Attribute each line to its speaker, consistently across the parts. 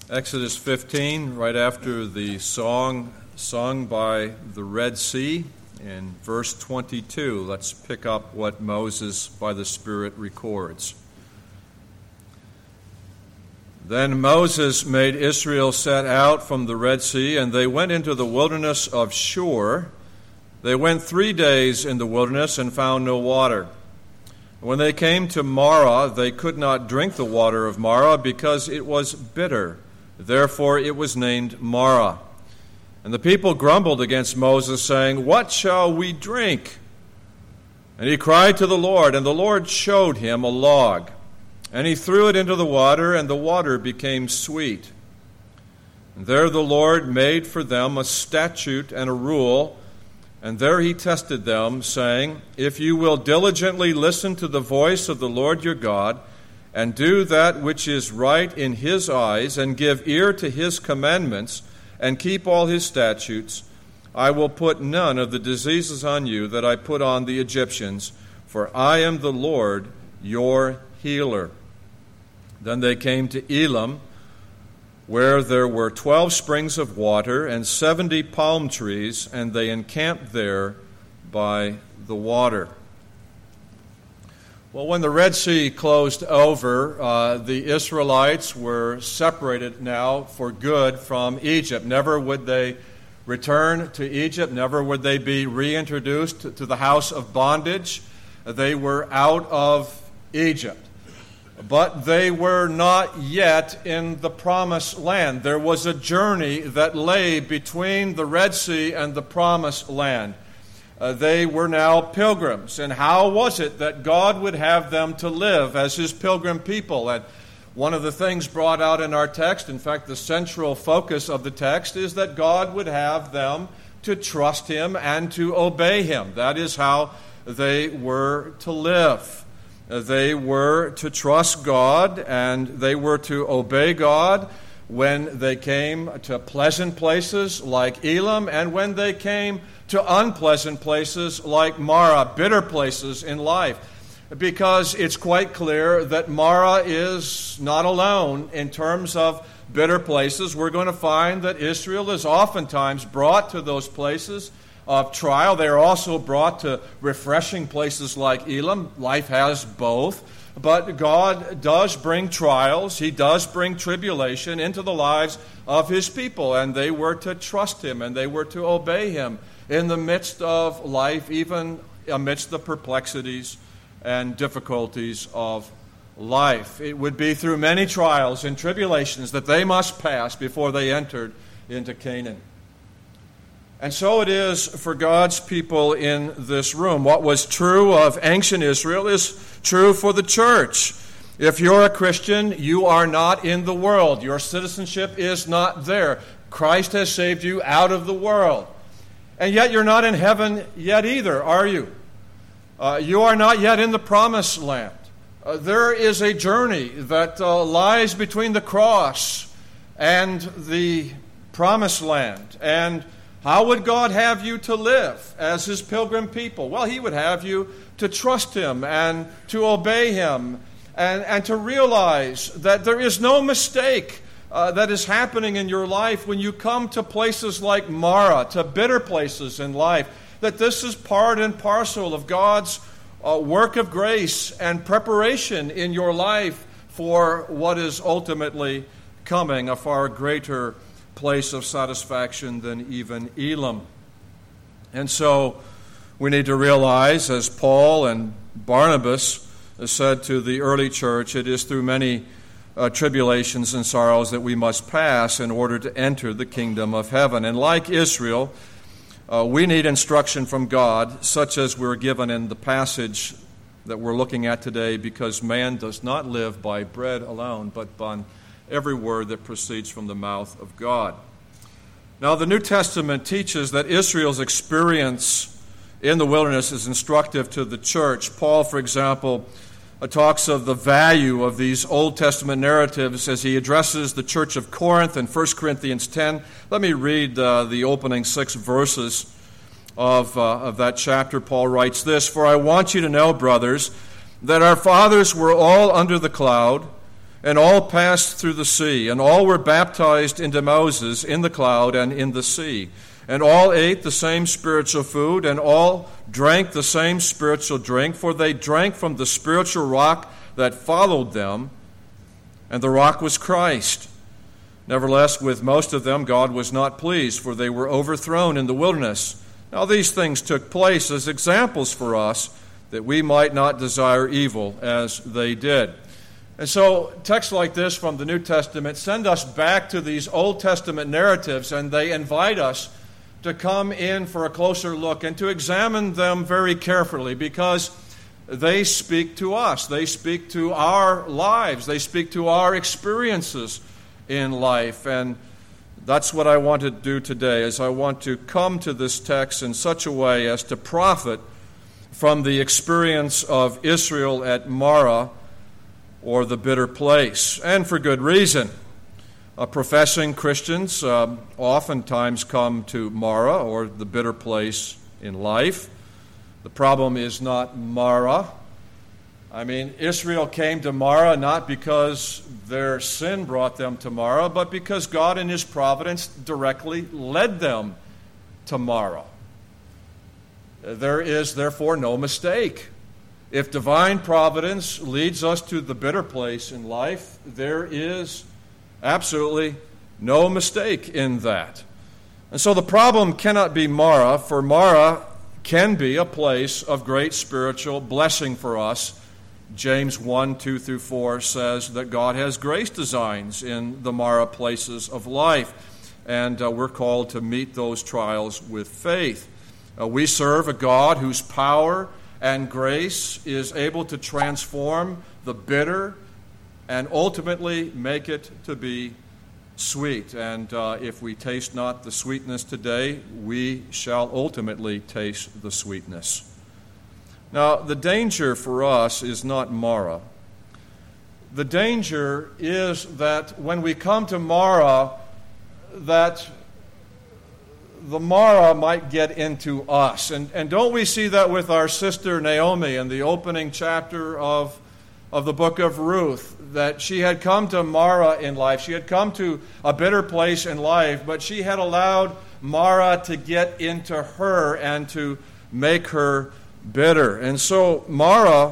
Speaker 1: Exodus 15, right after the song sung by the Red Sea, in verse 22. Let's pick up what Moses, by the Spirit, records. Then Moses made Israel set out from the Red Sea, and they went into the wilderness of Shur. They went 3 days in the wilderness and found no water. When they came to Marah, they could not drink the water of Marah because it was bitter. Therefore it was named Marah. And the people grumbled against Moses, saying, "What shall we drink?" And he cried to the Lord, and the Lord showed him a log. And he threw it into the water, and the water became sweet. And there the Lord made for them a statute and a rule, and there he tested them, saying, "If you will diligently listen to the voice of the Lord your God, and do that which is right in his eyes, and give ear to his commandments, and keep all his statutes, I will put none of the diseases on you that I put on the Egyptians, for I am the Lord your healer." Then they came to Elim, where there were 12 springs of water and 70 palm trees, and they encamped there by the water. Well, when the Red Sea closed over, the Israelites were separated now for good from Egypt. Never would they return to Egypt. Never would they be reintroduced to the house of bondage. They were out of Egypt. But they were not yet in the promised land. There was a journey that lay between the Red Sea and the promised land. They were now pilgrims. And how was it that God would have them to live as his pilgrim people? And one of the things brought out in our text, in fact, the central focus of the text, is that God would have them to trust him and to obey him. That is how they were to live. They were to trust God, and they were to obey God when they came to pleasant places like Elim, and when they came to unpleasant places like Marah, bitter places in life. Because it's quite clear that Marah is not alone in terms of bitter places. We're going to find that Israel is oftentimes brought to those places of trial. They are also brought to refreshing places like Elim. Life has both. But God does bring trials. He does bring tribulation into the lives of his people. And they were to trust him, and they were to obey him in the midst of life, even amidst the perplexities and difficulties of life. It would be through many trials and tribulations that they must pass before they entered into Canaan. And so it is for God's people in this room. What was true of ancient Israel is true for the church. If you're a Christian, you are not in the world. Your citizenship is not there. Christ has saved you out of the world. And yet you're not in heaven yet either, are you? You are not yet in the promised land. There is a journey that lies between the cross and the promised land. And how would God have you to live as his pilgrim people? Well, he would have you to trust him and to obey him and to realize that there is no mistake that is happening in your life when you come to places like Marah, to bitter places in life, that this is part and parcel of God's work of grace and preparation in your life for what is ultimately coming, a far greater place of satisfaction than even Elim. And so we need to realize, as Paul and Barnabas said to the early church, it is through many tribulations and sorrows that we must pass in order to enter the kingdom of heaven. And like Israel, we need instruction from God, such as we're given in the passage that we're looking at today, because man does not live by bread alone, but by every word that proceeds from the mouth of God. Now, the New Testament teaches that Israel's experience in the wilderness is instructive to the church. Paul, for example, talks of the value of these Old Testament narratives as he addresses the church of Corinth in 1 Corinthians 10. Let me read the opening 6 verses of that chapter. Paul writes this: "For I want you to know, brothers, that our fathers were all under the cloud, And all passed through the sea, and all were baptized into Moses in the cloud and in the sea. And all ate the same spiritual food, and all drank the same spiritual drink, for they drank from the spiritual rock that followed them, and the rock was Christ. Nevertheless, with most of them God was not pleased, for they were overthrown in the wilderness. Now these things took place as examples for us, that we might not desire evil as they did. And so texts like this from the New Testament send us back to these Old Testament narratives, and they invite us to come in for a closer look and to examine them very carefully, because they speak to us. They speak to our lives. They speak to our experiences in life. And that's what I want to do today, is I want to come to this text in such a way as to profit from the experience of Israel at Marah, or the bitter place, and for good reason. Professing Christians oftentimes come to Marah, or the bitter place in life. The problem is not Marah. I mean, Israel came to Marah not because their sin brought them to Marah, but because God in His providence directly led them to Marah. There is therefore no mistake. If divine providence leads us to the bitter place in life, there is absolutely no mistake in that. And so the problem cannot be Marah, for Marah can be a place of great spiritual blessing for us. James 1, 2 through 4 says that God has grace designs in the Marah places of life, and we're called to meet those trials with faith. We serve a God whose power and grace is able to transform the bitter and ultimately make it to be sweet. And if we taste not the sweetness today, we shall ultimately taste the sweetness. Now, the danger for us is not Marah. The danger is that when we come to Marah, that the Marah might get into us. And don't we see that with our sister Naomi in the opening chapter of the book of Ruth, that she had come to Marah in life. She had come to a bitter place in life, but she had allowed Marah to get into her and to make her bitter. And so Marah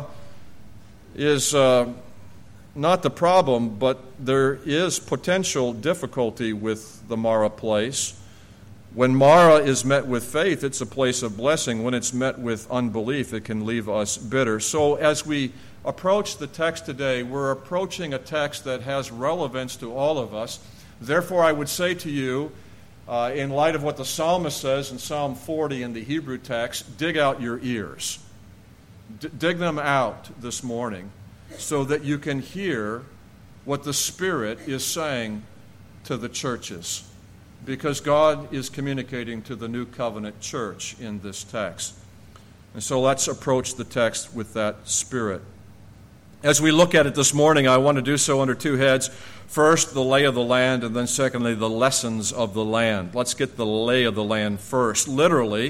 Speaker 1: is not the problem, but there is potential difficulty with the Marah place. When Marah is met with faith, it's a place of blessing. When it's met with unbelief, it can leave us bitter. So as we approach the text today, we're approaching a text that has relevance to all of us. Therefore, I would say to you, in light of what the psalmist says in Psalm 40 in the Hebrew text, dig out your ears. Dig them out this morning so that you can hear what the Spirit is saying to the churches. Because God is communicating to the New Covenant church in this text. And so let's approach the text with that spirit. As we look at it this morning, I want to do so under two heads. First, the lay of the land, and then secondly, the lessons of the land. Let's get the lay of the land first. Literally,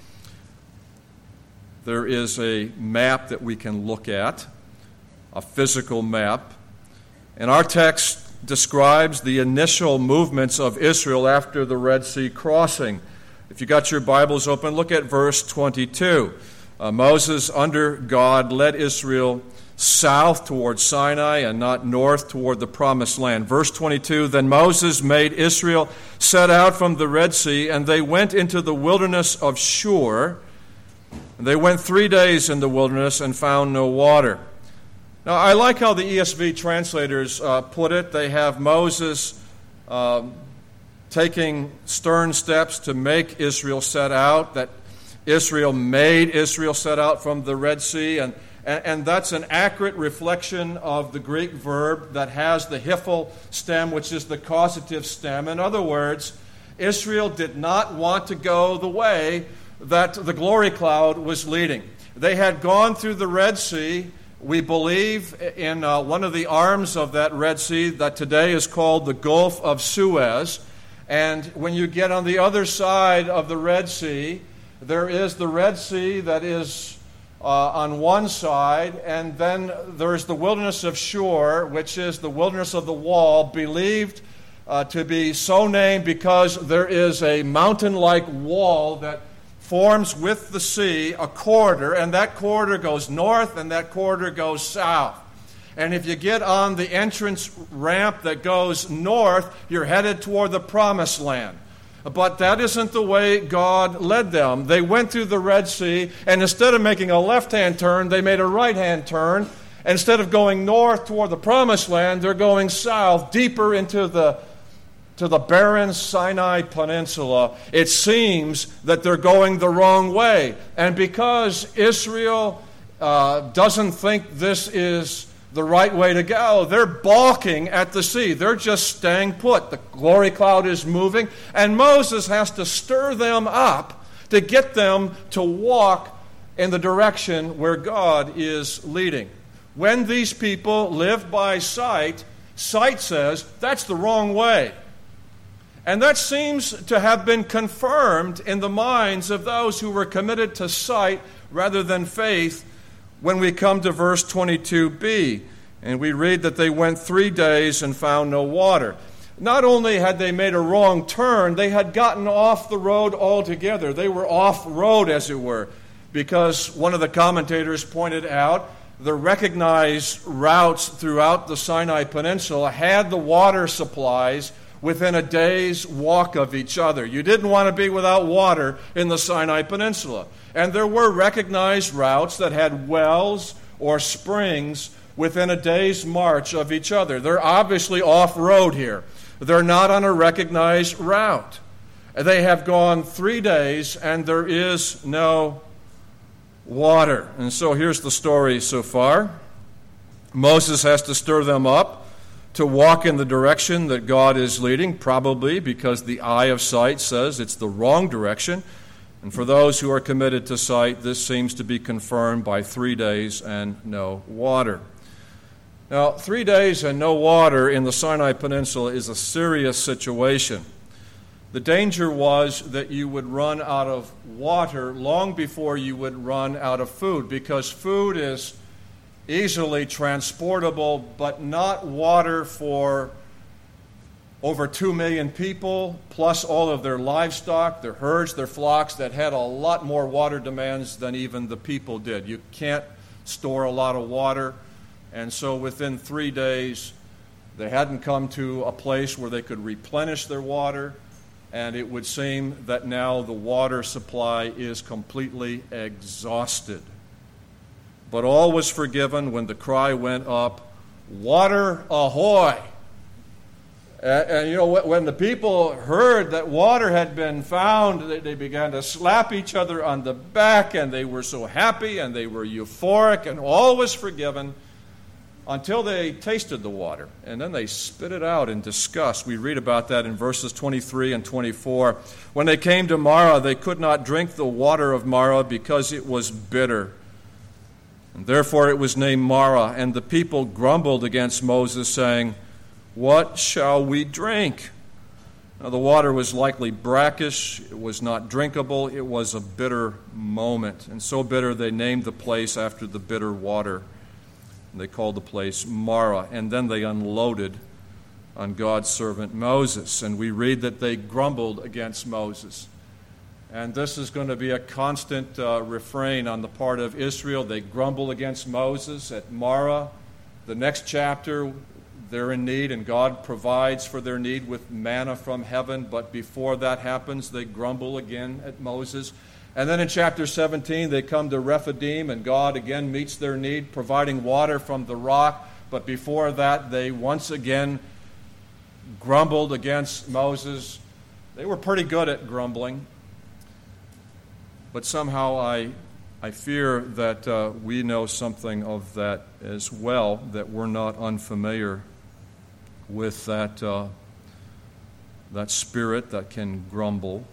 Speaker 1: there is a map that we can look at, a physical map. And our text describes the initial movements of Israel after the Red Sea crossing. If you got your Bibles open, look at verse 22. Moses, under God, led Israel south toward Sinai and not north toward the Promised Land. Verse 22, then Moses made Israel set out from the Red Sea, and they went into the wilderness of Shur. And they went 3 days in the wilderness and found no water. Now, I like how the ESV translators put it. They have Moses taking stern steps to make Israel set out, that Israel made Israel set out from the Red Sea, and that's an accurate reflection of the Greek verb that has the hiphil stem, which is the causative stem. In other words, Israel did not want to go the way that the glory cloud was leading. They had gone through the Red Sea. We believe in one of the arms of that Red Sea that today is called the Gulf of Suez. And when you get on the other side of the Red Sea, there is the Red Sea that is on one side, and then there's the wilderness of Shur, which is the wilderness of the wall, believed to be so named because there is a mountain-like wall that forms with the sea a corridor, and that corridor goes north and that corridor goes south. And if you get on the entrance ramp that goes north, you're headed toward the Promised Land. But that isn't the way God led them. They went through the Red Sea, and instead of making a left-hand turn, they made a right-hand turn. Instead of going north toward the Promised Land, they're going south, deeper into the barren Sinai Peninsula. It seems that they're going the wrong way. And because Israel doesn't think this is the right way to go, they're balking at the sea. They're just staying put. The glory cloud is moving, and Moses has to stir them up to get them to walk in the direction where God is leading. When these people live by sight, sight says that's the wrong way. And that seems to have been confirmed in the minds of those who were committed to sight rather than faith when we come to verse 22b. And we read that they went 3 days and found no water. Not only had they made a wrong turn, they had gotten off the road altogether. They were off-road, as it were, because one of the commentators pointed out the recognized routes throughout the Sinai Peninsula had the water supplies within a day's walk of each other. You didn't want to be without water in the Sinai Peninsula. And there were recognized routes that had wells or springs within a day's march of each other. They're obviously off-road here. They're not on a recognized route. They have gone 3 days and there is no water. And so here's the story so far. Moses has to stir them up to walk in the direction that God is leading, probably because the eye of sight says it's the wrong direction. And for those who are committed to sight, this seems to be confirmed by 3 days and no water. Now, 3 days and no water in the Sinai Peninsula is a serious situation. The danger was that you would run out of water long before you would run out of food, because food is easily transportable, but not water for over 2 million people, plus all of their livestock, their herds, their flocks, that had a lot more water demands than even the people did. You can't store a lot of water, and so within 3 days, they hadn't come to a place where they could replenish their water, and it would seem that now the water supply is completely exhausted. But all was forgiven when the cry went up, "Water ahoy!" And you know, when the people heard that water had been found, they began to slap each other on the back, and they were so happy, and they were euphoric, and all was forgiven until they tasted the water. And then they spit it out in disgust. We read about that in verses 23 and 24. When they came to Marah, they could not drink the water of Marah because it was bitter. And therefore it was named Marah, and the people grumbled against Moses, saying, "What shall we drink?" Now the water was likely brackish, it was not drinkable, it was a bitter moment. And so bitter they named the place after the bitter water. And they called the place Marah. And then they unloaded on God's servant Moses. And we read that they grumbled against Moses. And this is going to be a constant refrain on the part of Israel. They grumble against Moses at Marah. The next chapter, they're in need, and God provides for their need with manna from heaven. But before that happens, they grumble again at Moses. And then in chapter 17, they come to Rephidim, and God again meets their need, providing water from the rock. But before that, they once again grumbled against Moses. They were pretty good at grumbling. But somehow I fear that we know something of that as well, that we're not unfamiliar with that spirit that can grumble.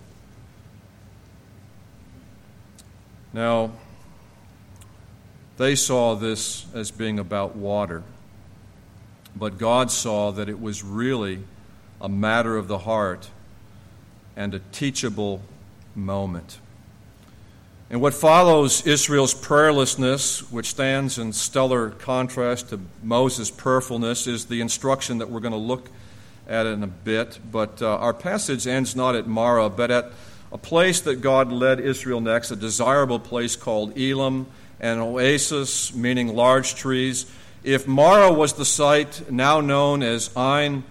Speaker 1: Now, they saw this as being about water, but God saw that it was really a matter of the heart and a teachable moment. And what follows Israel's prayerlessness, which stands in stellar contrast to Moses' prayerfulness, is the instruction that we're going to look at in a bit. But our passage ends not at Marah, but at a place that God led Israel next, a desirable place called Elim, an oasis, meaning large trees. If Marah was the site now known as Ain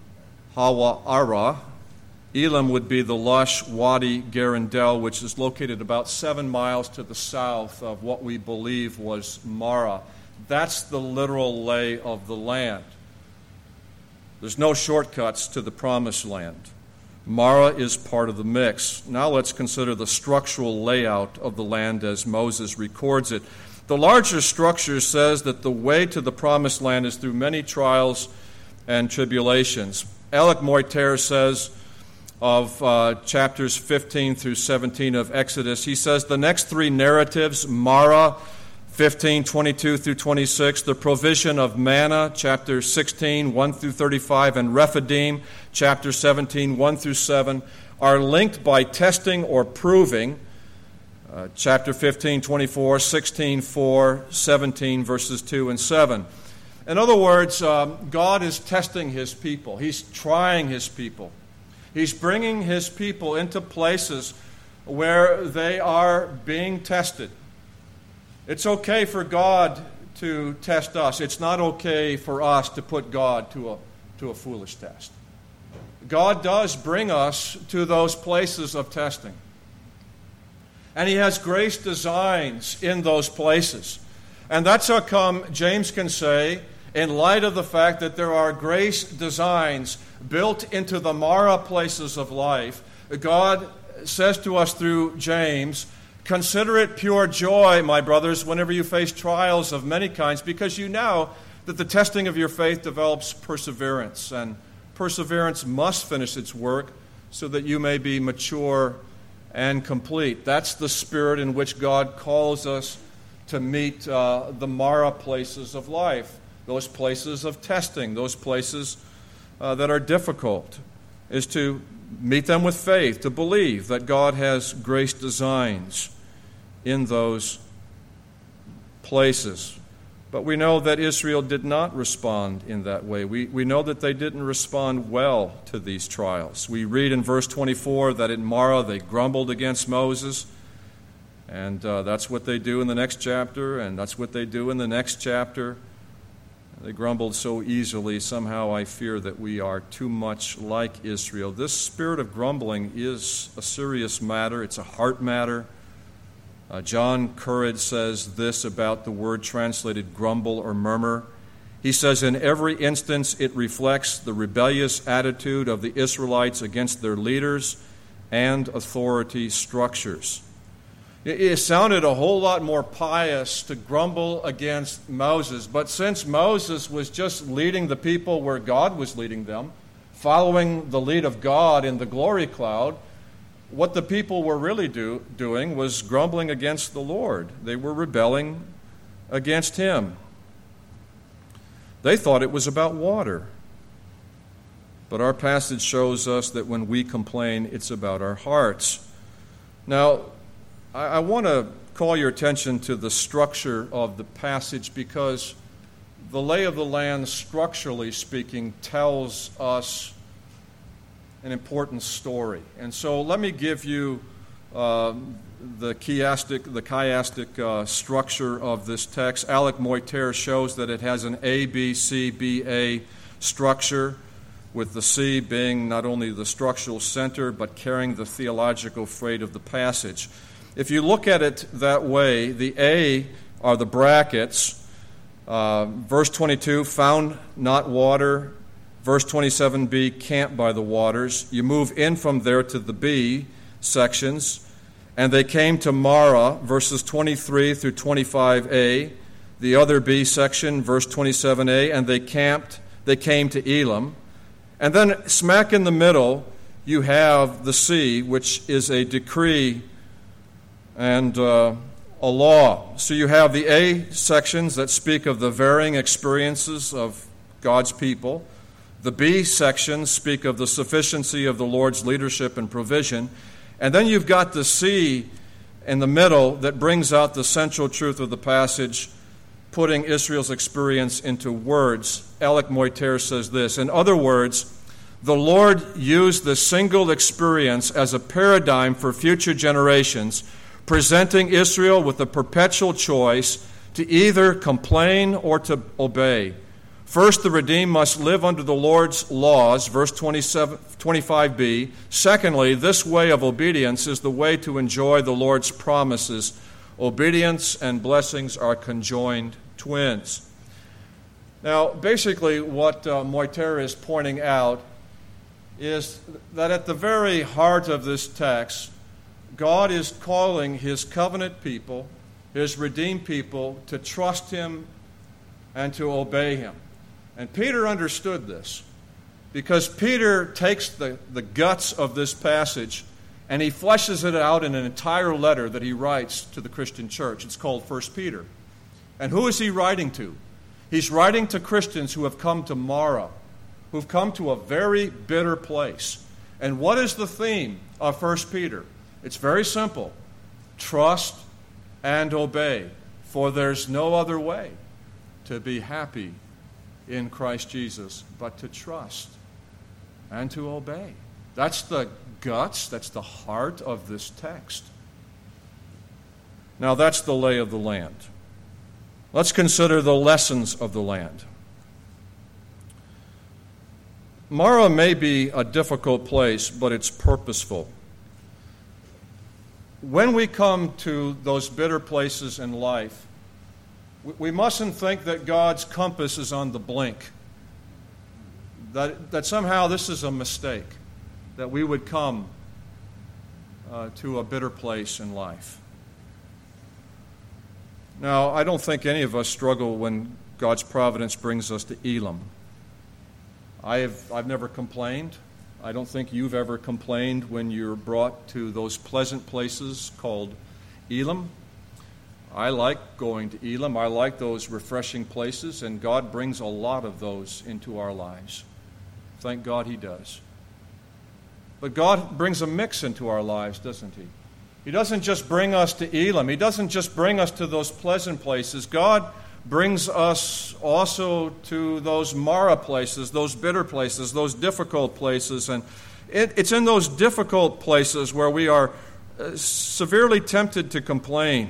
Speaker 1: Hawara, Elim would be the lush Wadi Garandel, which is located about 7 miles to the south of what we believe was Marah. That's the literal lay of the land. There's no shortcuts to the promised land. Marah is part of the mix. Now let's consider the structural layout of the land as Moses records it. The larger structure says that the way to the promised land is through many trials and tribulations. Alec Moiter says of chapters 15 through 17 of Exodus, he says the next three narratives, Marah, 15, 22 through 26, the provision of manna, chapter 16, 1 through 35, and Rephidim, chapter 17, 1 through 7, are linked by testing or proving, chapter 15, 24, 16, 4, 17, verses 2 and 7. In other words, God is testing his people. He's trying his people. He's bringing his people into places where they are being tested. It's okay for God to test us. It's not okay for us to put God to a foolish test. God does bring us to those places of testing. And he has grace designs in those places. And that's how come James can say, in light of the fact that there are grace designs built into the Marah places of life, God says to us through James, consider it pure joy, my brothers, whenever you face trials of many kinds, because you know that the testing of your faith develops perseverance, and perseverance must finish its work so that you may be mature and complete. That's the spirit in which God calls us to meet the Marah places of life, those places of testing, those places that are difficult, is to meet them with faith, to believe that God has grace designs in those places. But we know that Israel did not respond in that way. We know that they didn't respond well to these trials. We read in verse 24 that in Marah they grumbled against Moses, and that's what they do in the next chapter, and that's what they do in the next chapter. They grumbled so easily, somehow I fear that we are too much like Israel. This spirit of grumbling is a serious matter. It's a heart matter. John Courage says this about the word translated grumble or murmur. He says, in every instance it reflects the rebellious attitude of the Israelites against their leaders and authority structures. It sounded a whole lot more pious to grumble against Moses, but since Moses was just leading the people where God was leading them, following the lead of God in the glory cloud, what the people were really doing was grumbling against the Lord. They were rebelling against him. They thought it was about water. But our passage shows us that when we complain, it's about our hearts. Now, I want to call your attention to the structure of the passage, because the lay of the land, structurally speaking, tells us an important story. And so let me give you the chiastic structure of this text. Alec Moiter shows that it has an A, B, C, B, A structure, with the C being not only the structural center, but carrying the theological freight of the passage. If you look at it that way, the A are the brackets. Verse 22, found not water. Verse 27b, camped by the waters. You move in from there to the B sections. And they came to Marah, verses 23 through 25a. The other B section, verse 27a, and they came to Elim. And then smack in the middle, you have the C, which is a decree and a law. So you have the A sections that speak of the varying experiences of God's people. The B sections speak of the sufficiency of the Lord's leadership and provision. And then you've got the C in the middle that brings out the central truth of the passage, putting Israel's experience into words. Alec Moitere says this: in other words, the Lord used this single experience as a paradigm for future generations, presenting Israel with a perpetual choice to either complain or to obey. First, the redeemed must live under the Lord's laws, verse 25b. Secondly, this way of obedience is the way to enjoy the Lord's promises. Obedience and blessings are conjoined twins. Now, basically what Moitere is pointing out is that at the very heart of this text, God is calling His covenant people, His redeemed people, to trust Him and to obey Him. And Peter understood this, because Peter takes the guts of this passage and he fleshes it out in an entire letter that he writes to the Christian church. It's called 1 Peter. And who is he writing to? He's writing to Christians who have come to Mara, who've come to a very bitter place. And what is the theme of 1 Peter? It's very simple. Trust and obey, for there's no other way to be happy in Christ Jesus but to trust and to obey. That's the guts, that's the heart of this text. Now that's the lay of the land. Let's consider the lessons of the land. Mara may be a difficult place, but it's purposeful. When we come to those bitter places in life, we mustn't think that God's compass is on the blink, that somehow this is a mistake, that we would come to a bitter place in life. Now, I don't think any of us struggle when God's providence brings us to Elim. I've never complained. I don't think you've ever complained when you're brought to those pleasant places called Elim. I like going to Elim. I like those refreshing places, and God brings a lot of those into our lives. Thank God He does. But God brings a mix into our lives, doesn't He? He doesn't just bring us to Elim. He doesn't just bring us to those pleasant places. God brings us also to those Mara places, those bitter places, those difficult places. And it's in those difficult places where we are severely tempted to complain.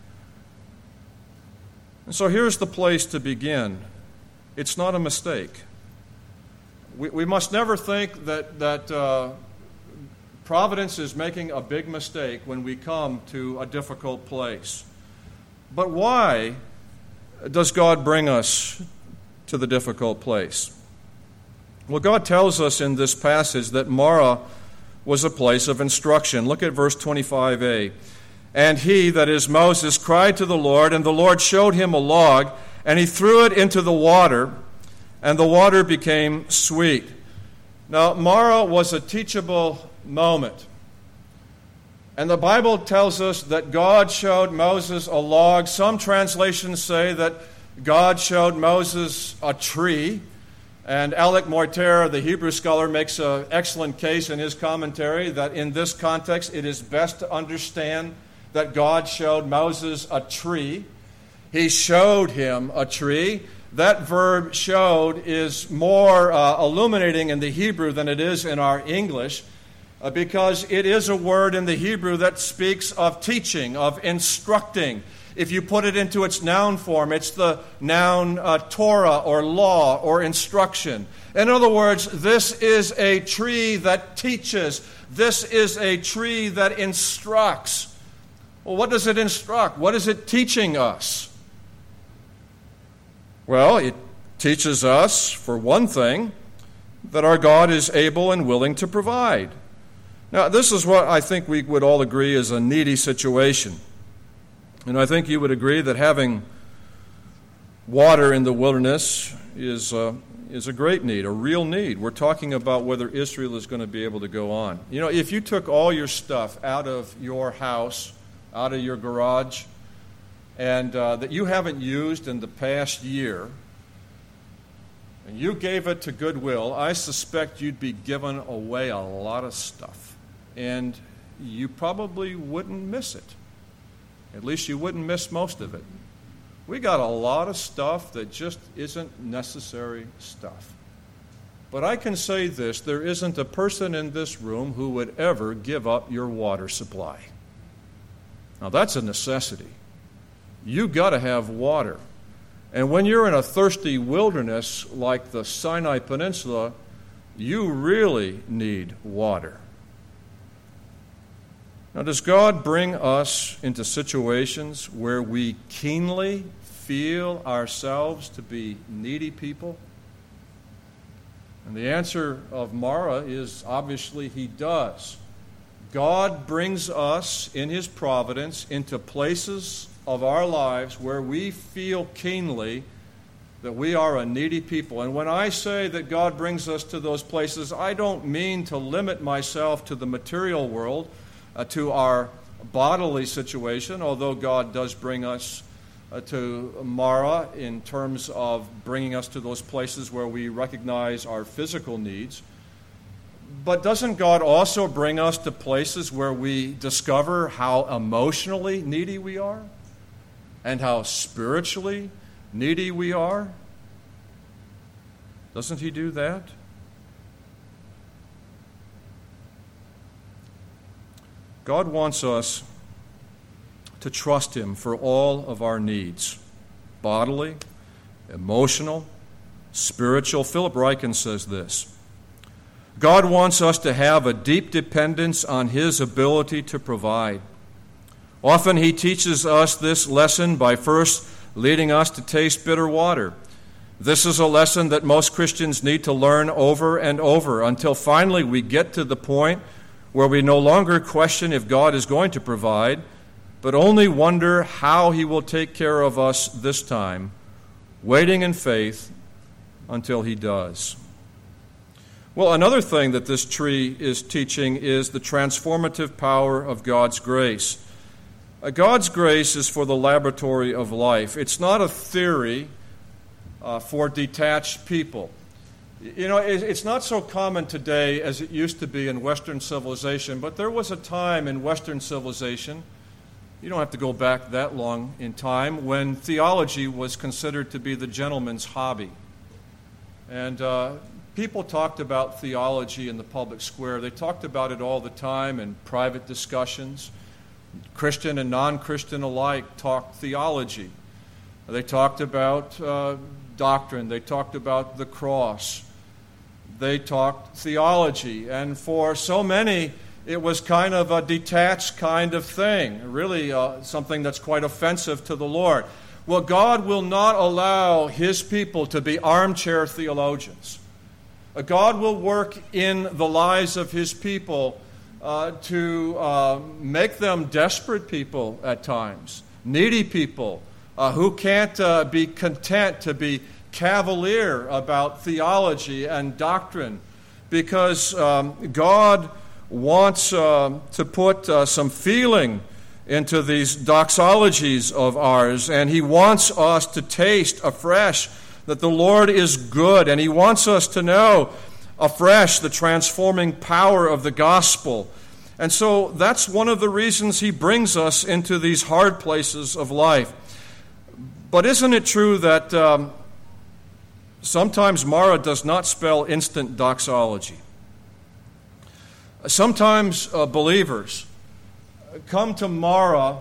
Speaker 1: And so here's the place to begin. It's not a mistake. We must never think that Providence is making a big mistake when we come to a difficult place. But why does God bring us to the difficult place? Well, God tells us in this passage that Mara was a place of instruction. Look at verse 25a. And he, that is Moses, cried to the Lord, and the Lord showed him a log, and he threw it into the water, and the water became sweet. Now, Mara was a teachable moment. And the Bible tells us that God showed Moses a log. Some translations say that God showed Moses a tree. And Alec Moitere, the Hebrew scholar, makes an excellent case in his commentary that in this context it is best to understand that God showed Moses a tree. He showed him a tree. That verb showed is more illuminating in the Hebrew than it is in our English, because it is a word in the Hebrew that speaks of teaching, of instructing. If you put it into its noun form, it's the noun Torah or law or instruction. In other words, this is a tree that teaches. This is a tree that instructs. Well, what does it instruct? What is it teaching us? Well, it teaches us, for one thing, that our God is able and willing to provide. Now, this is what I think we would all agree is a needy situation. And I think you would agree that having water in the wilderness is a great need, a real need. We're talking about whether Israel is going to be able to go on. You know, if you took all your stuff out of your house, out of your garage, and that you haven't used in the past year, and you gave it to Goodwill, I suspect you'd be giving away a lot of stuff. And you probably wouldn't miss it. At least you wouldn't miss most of it. We got a lot of stuff that just isn't necessary stuff. But I can say this, there isn't a person in this room who would ever give up your water supply. Now that's a necessity. You've got to have water. And when you're in a thirsty wilderness like the Sinai Peninsula, you really need water. Now, does God bring us into situations where we keenly feel ourselves to be needy people? And the answer of Mara is obviously He does. God brings us in His providence into places of our lives where we feel keenly that we are a needy people. And when I say that God brings us to those places, I don't mean to limit myself to the material world, to our bodily situation, although God does bring us to Mara in terms of bringing us to those places where we recognize our physical needs. But doesn't God also bring us to places where we discover how emotionally needy we are and how spiritually needy we are? Doesn't He do that? God wants us to trust Him for all of our needs, bodily, emotional, spiritual. Philip Ryken says this: God wants us to have a deep dependence on His ability to provide. Often He teaches us this lesson by first leading us to taste bitter water. This is a lesson that most Christians need to learn over and over until finally we get to the point where we no longer question if God is going to provide, but only wonder how He will take care of us this time, waiting in faith until He does. Well, another thing that this tree is teaching is the transformative power of God's grace. God's grace is for the laboratory of life. It's not a theory for detached people. You know, it's not so common today as it used to be in Western civilization, but there was a time in Western civilization, you don't have to go back that long in time, when theology was considered to be the gentleman's hobby. And people talked about theology in the public square. They talked about it all the time in private discussions. Christian and non-Christian alike talked theology. They talked about doctrine. They talked about the cross. They talked theology. And for so many, it was kind of a detached kind of thing, really something that's quite offensive to the Lord. Well, God will not allow His people to be armchair theologians. God will work in the lives of His people to make them desperate people at times, needy people who can't be content to be cavalier about theology and doctrine, because God wants to put some feeling into these doxologies of ours, and He wants us to taste afresh that the Lord is good, and He wants us to know afresh the transforming power of the gospel. And so that's one of the reasons He brings us into these hard places of life. But isn't it true that sometimes Mara does not spell instant doxology? Sometimes believers come to Mara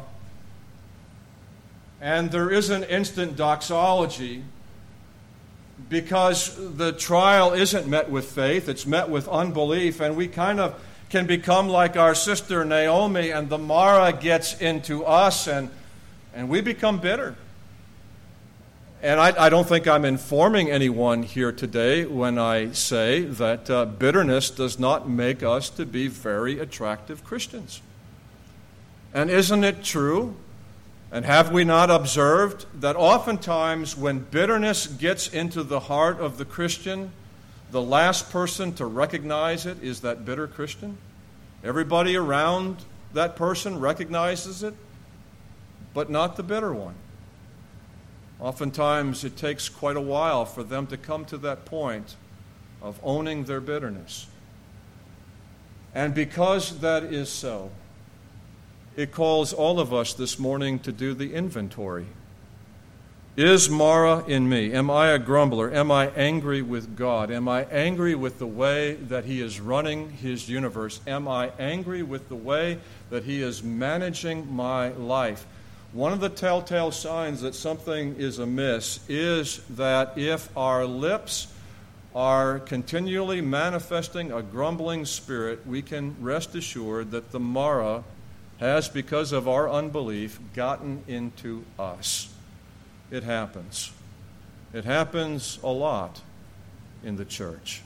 Speaker 1: and there isn't instant doxology because the trial isn't met with faith, it's met with unbelief, and we kind of can become like our sister Naomi, and the Mara gets into us, and we become bitter. And I don't think I'm informing anyone here today when I say that bitterness does not make us to be very attractive Christians. And isn't it true? And have we not observed that oftentimes when bitterness gets into the heart of the Christian, the last person to recognize it is that bitter Christian? Everybody around that person recognizes it, but not the bitter one. Oftentimes it takes quite a while for them to come to that point of owning their bitterness. And because that is so, it calls all of us this morning to do the inventory. Is Mara in me? Am I a grumbler? Am I angry with God? Am I angry with the way that He is running His universe? Am I angry with the way that He is managing my life? One of the telltale signs that something is amiss is that if our lips are continually manifesting a grumbling spirit, we can rest assured that the Mara has, because of our unbelief, gotten into us. It happens. It happens a lot in the church.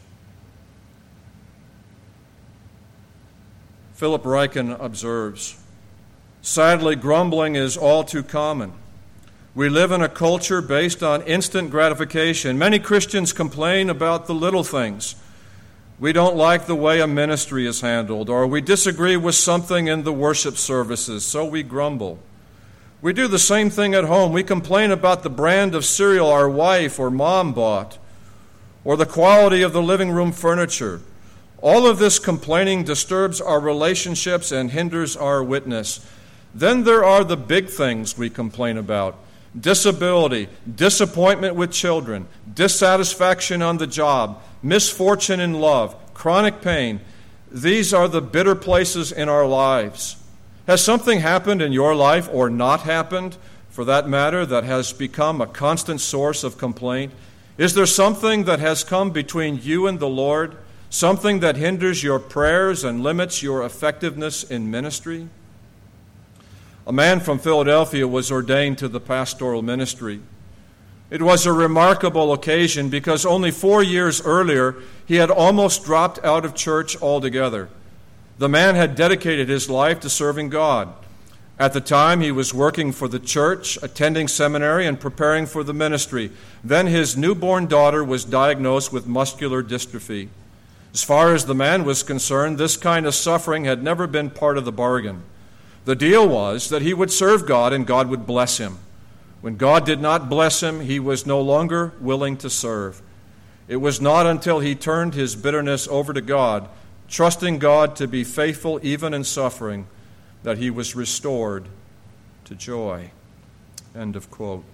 Speaker 1: Philip Ryken observes, sadly, grumbling is all too common. We live in a culture based on instant gratification. Many Christians complain about the little things. We don't like the way a ministry is handled, or we disagree with something in the worship services, so we grumble. We do the same thing at home. We complain about the brand of cereal our wife or mom bought, or the quality of the living room furniture. All of this complaining disturbs our relationships and hinders our witness. Then there are the big things we complain about: disability, disappointment with children, dissatisfaction on the job, misfortune in love, chronic pain. These are the bitter places in our lives. Has something happened in your life, or not happened, for that matter, that has become a constant source of complaint? Is there something that has come between you and the Lord, something that hinders your prayers and limits your effectiveness in ministry? A man from Philadelphia was ordained to the pastoral ministry. It was a remarkable occasion because only 4 years earlier he had almost dropped out of church altogether. The man had dedicated his life to serving God. At the time, he was working for the church, attending seminary, and preparing for the ministry. Then his newborn daughter was diagnosed with muscular dystrophy. As far as the man was concerned, this kind of suffering had never been part of the bargain. The deal was that he would serve God and God would bless him. When God did not bless him, he was no longer willing to serve. It was not until he turned his bitterness over to God, trusting God to be faithful even in suffering, that he was restored to joy. End of quote.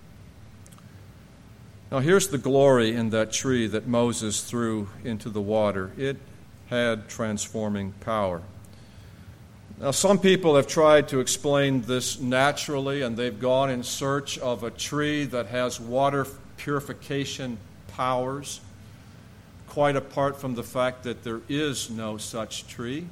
Speaker 1: Now here's the glory in that tree that Moses threw into the water. It had transforming power. Now some people have tried to explain this naturally, and they've gone in search of a tree that has water purification powers, quite apart from the fact that there is no such tree.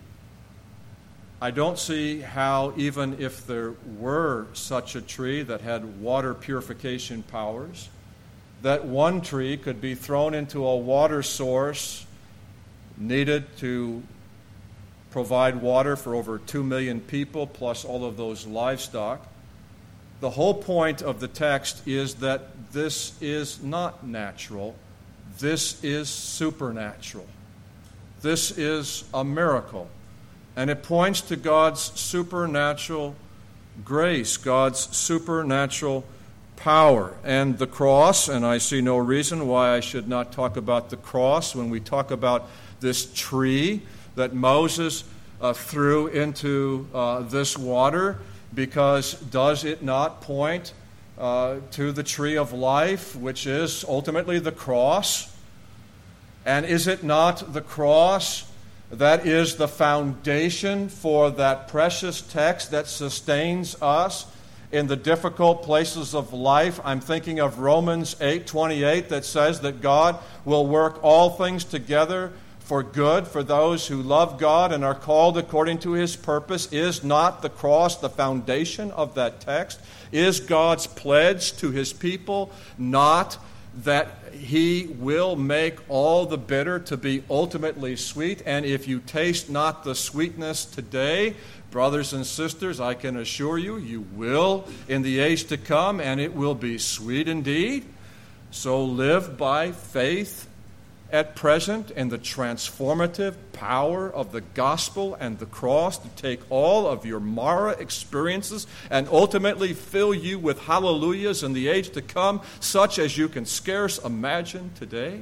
Speaker 1: I don't see how, even if there were such a tree that had water purification powers, that one tree could be thrown into a water source needed to provide water for over 2 million people, plus all of those livestock. The whole point of the text is that this is not natural. This is supernatural. This is a miracle. And it points to God's supernatural grace, God's supernatural power. And the cross, and I see no reason why I should not talk about the cross when we talk about this tree that Moses threw into this water, because does it not point to the tree of life, which is ultimately the cross? And is it not the cross that is the foundation for that precious text that sustains us in the difficult places of life? I'm thinking of Romans 8:28 that says that God will work all things together for good for those who love God and are called according to His purpose. Is not the cross the foundation of that text? Is God's pledge to His people not that He will make all the bitter to be ultimately sweet? And if you taste not the sweetness today, brothers and sisters, I can assure you, you will in the age to come, and it will be sweet indeed. So live by faith at present in the transformative power of the gospel and the cross to take all of your Mara experiences and ultimately fill you with hallelujahs in the age to come, such as you can scarce imagine today.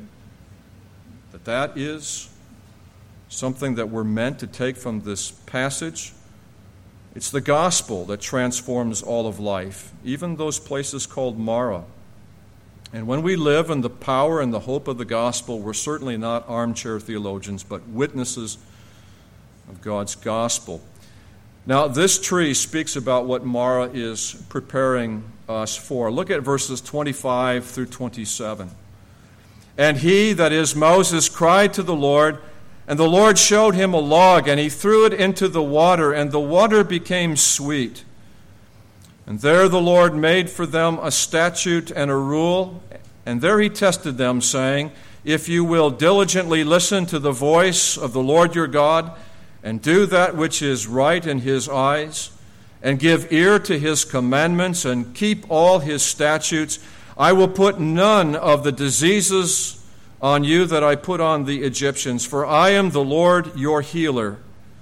Speaker 1: That is something that we're meant to take from this passage. It's the gospel that transforms all of life, even those places called Marah. And when we live in the power and the hope of the gospel, we're certainly not armchair theologians, but witnesses of God's gospel. Now, this tree speaks about what Marah is preparing us for. Look at verses 25 through 27. And he, that is Moses, cried to the Lord, and the Lord showed him a log, and he threw it into the water, and the water became sweet. And there the Lord made for them a statute and a rule, and there he tested them, saying, If you will diligently listen to the voice of the Lord your God, and do that which is right in his eyes, and give ear to his commandments, and keep all his statutes, I will put none of the diseases on you that I put on the Egyptians, for I am the Lord your healer.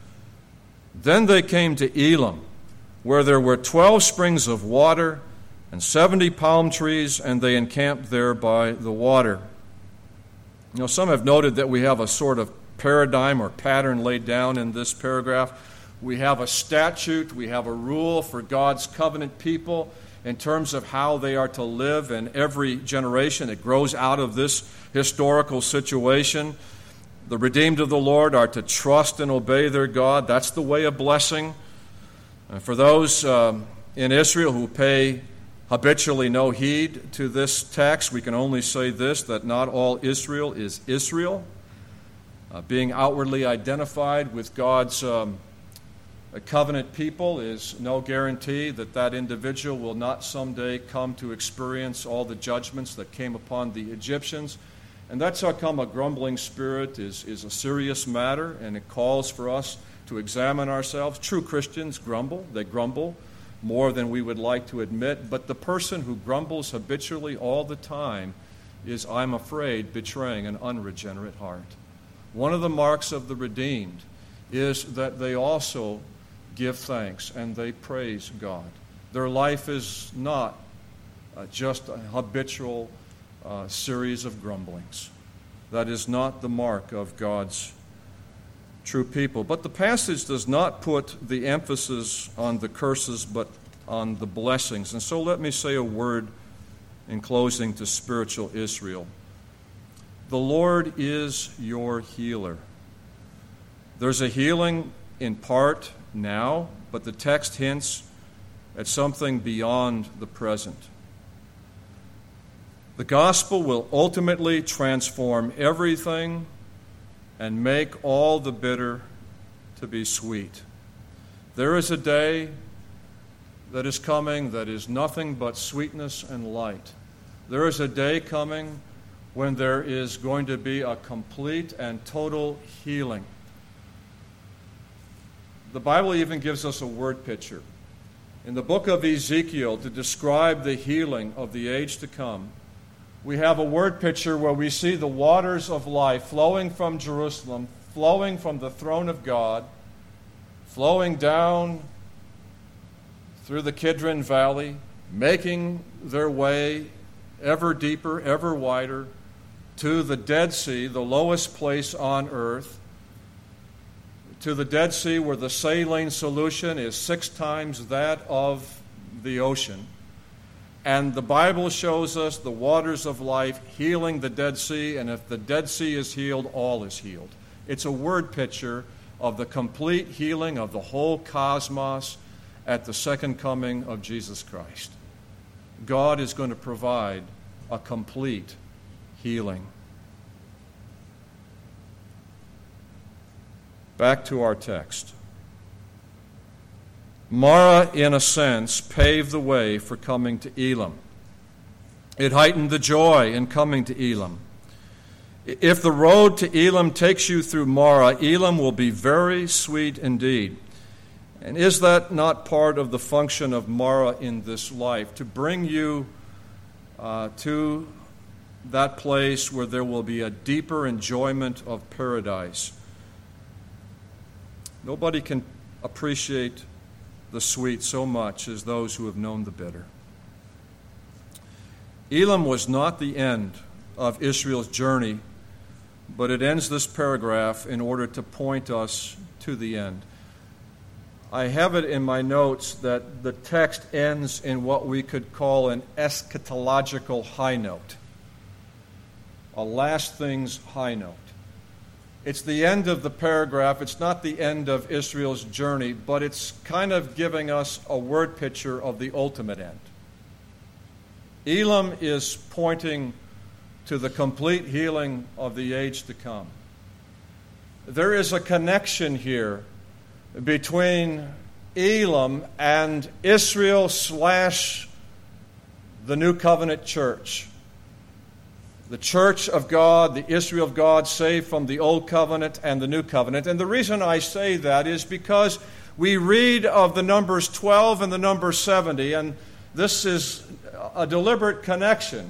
Speaker 1: Then they came to Elim, where there were 12 springs of water and 70 palm trees, and they encamped there by the water. You know, some have noted that we have a sort of paradigm or pattern laid down in this paragraph. We have a statute, we have a rule for God's covenant people in terms of how they are to live in every generation. It grows out of this historical situation. The redeemed of the Lord are to trust and obey their God. That's the way of blessing. For those in Israel who pay habitually no heed to this text, we can only say this, that not all Israel is Israel. Being outwardly identified with God's covenant people is no guarantee that that individual will not someday come to experience all the judgments that came upon the Egyptians. And that's how come a grumbling spirit is a serious matter, and it calls for us to examine ourselves. True Christians grumble. They grumble more than we would like to admit. But the person who grumbles habitually all the time is, I'm afraid, betraying an unregenerate heart. One of the marks of the redeemed is that they also give thanks and they praise God. Their life is not just a habitual series of grumblings. That is not the mark of God's true people. But the passage does not put the emphasis on the curses, but on the blessings. And so let me say a word in closing to spiritual Israel. The Lord is your healer. There's a healing in part now, but the text hints at something beyond the present. The gospel will ultimately transform everything and make all the bitter to be sweet. There is a day that is coming that is nothing but sweetness and light. There is a day coming when there is going to be a complete and total healing. The Bible even gives us a word picture. In the book of Ezekiel, to describe the healing of the age to come, we have a word picture where we see the waters of life flowing from Jerusalem, flowing from the throne of God, flowing down through the Kidron Valley, making their way ever deeper, ever wider, to the Dead Sea, the lowest place on earth, to the Dead Sea where the saline solution is 6 times that of the ocean. And the Bible shows us the waters of life healing the Dead Sea, and if the Dead Sea is healed, all is healed. It's a word picture of the complete healing of the whole cosmos at the second coming of Jesus Christ. God is going to provide a complete healing. Back to our text. Marah, in a sense, paved the way for coming to Elim. It heightened the joy in coming to Elim. If the road to Elim takes you through Marah, Elim will be very sweet indeed. And is that not part of the function of Marah in this life? To bring you to that place where there will be a deeper enjoyment of paradise. Nobody can appreciate the sweet so much as those who have known the bitter. Elim was not the end of Israel's journey, but it ends this paragraph in order to point us to the end. I have it in my notes that the text ends in what we could call an eschatological high note, a last things high note. It's the end of the paragraph. It's not the end of Israel's journey, but it's kind of giving us a word picture of the ultimate end. Elam is pointing to the complete healing of the age to come. There is a connection here between Elam and Israel / the New Covenant Church. The Church of God, the Israel of God, saved from the Old Covenant and the New Covenant. And the reason I say that is because we read of the numbers 12 and the number 70, and this is a deliberate connection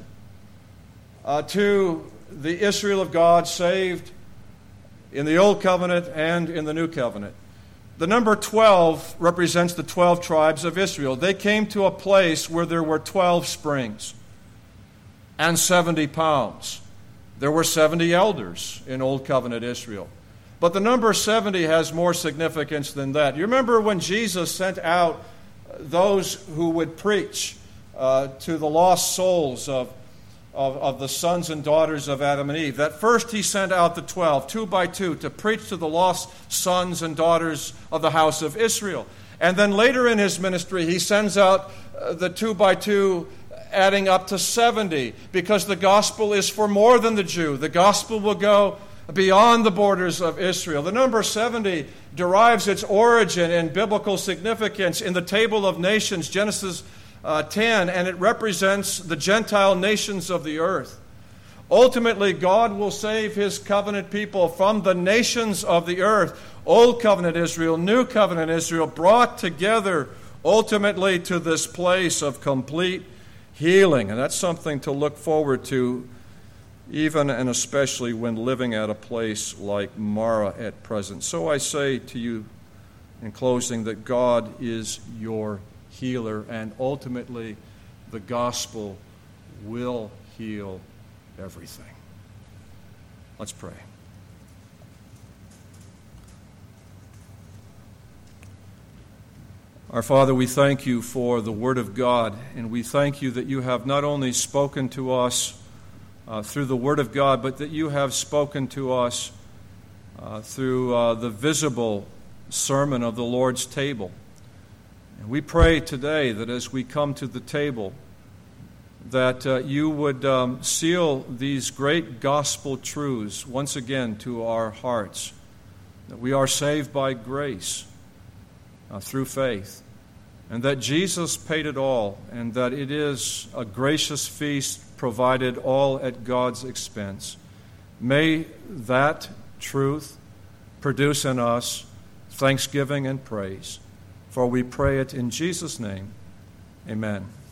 Speaker 1: to the Israel of God saved in the Old Covenant and in the New Covenant. The number 12 represents the 12 tribes of Israel. They came to a place where there were 12 springs and 70 pounds. There were 70 elders in Old Covenant Israel. But the number 70 has more significance than that. You remember when Jesus sent out those who would preach to the lost souls of the sons and daughters of Adam and Eve. That first he sent out the 12, 2 by 2, to preach to the lost sons and daughters of the house of Israel. And then later in his ministry, he sends out the 2 by 2, adding up to 70, because the gospel is for more than the Jew. The gospel will go beyond the borders of Israel. The number 70 derives its origin and biblical significance in the table of nations, Genesis 10, and it represents the Gentile nations of the earth. Ultimately, God will save his covenant people from the nations of the earth. Old Covenant Israel, New Covenant Israel, brought together ultimately to this place of complete healing. And that's something to look forward to, even and especially when living at a place like Mara at present. So I say to you in closing that God is your healer, and ultimately the gospel will heal everything. Let's pray. Our Father, we thank you for the Word of God, and we thank you that you have not only spoken to us through the Word of God, but that you have spoken to us through the visible sermon of the Lord's table. And we pray today that as we come to the table, that you would seal these great gospel truths once again to our hearts, that we are saved by grace through faith, and that Jesus paid it all, and that it is a gracious feast provided all at God's expense. May that truth produce in us thanksgiving and praise, for we pray it in Jesus' name. Amen.